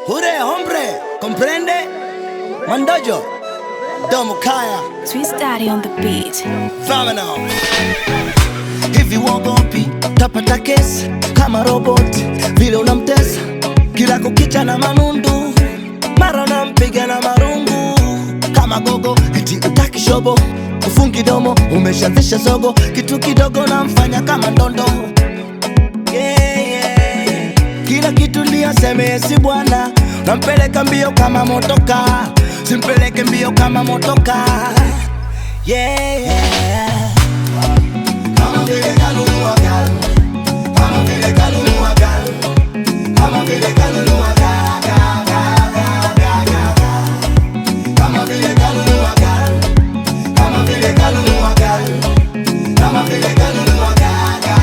Jure, hombre, comprende? Mandojo, Domo Kaya, Twist Daddy on the beat. Famino. Hivi wogopi, tapata kesi kama robot, vile unamtesa kila kukicha na manundu, mara unampiga na marungu kama gogo, eti utaki shobo, ufungi domo, umeshanzisha zogo, kitu kidogo namfanya kama ndondo. Kila kitu liya seme si bwana, nampeleka mbio kama motoka, simpeleke mbio kama motoka. Kama vile kanunua gari, kama vile kanunua gari, kama vile kanunua gari, kama vile kanunua gari, kama vile kanunua gari, kama vile kanunua gari.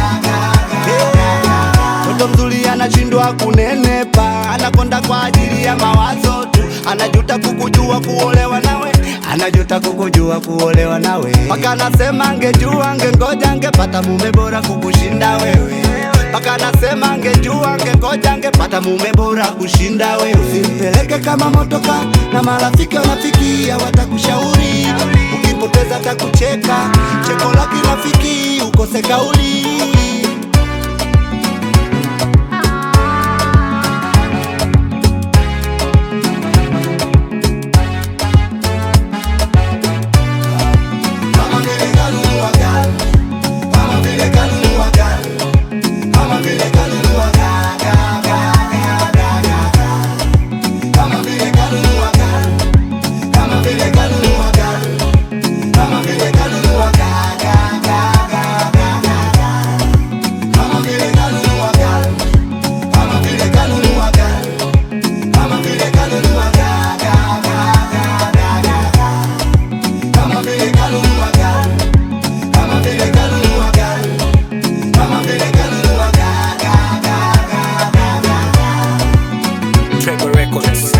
Mtoto mzuri anashindwa kunenepa, anakonda kwa ajili ya mawazo tu, anajuta kukujua kuolewa nawe, anajuta kukujua kuolewa nawe. Paka nasema angejua angengoja angepata mume bora kukushinda wewe. Paka nasema angejua angengoja angepata mume bora kushinda wewe. Usimpeleke kama motoka na marafiki wanafikia watakushauri, ukipoteza atakucheka, cheko la kirafiki ukose kauli. Trevor Records.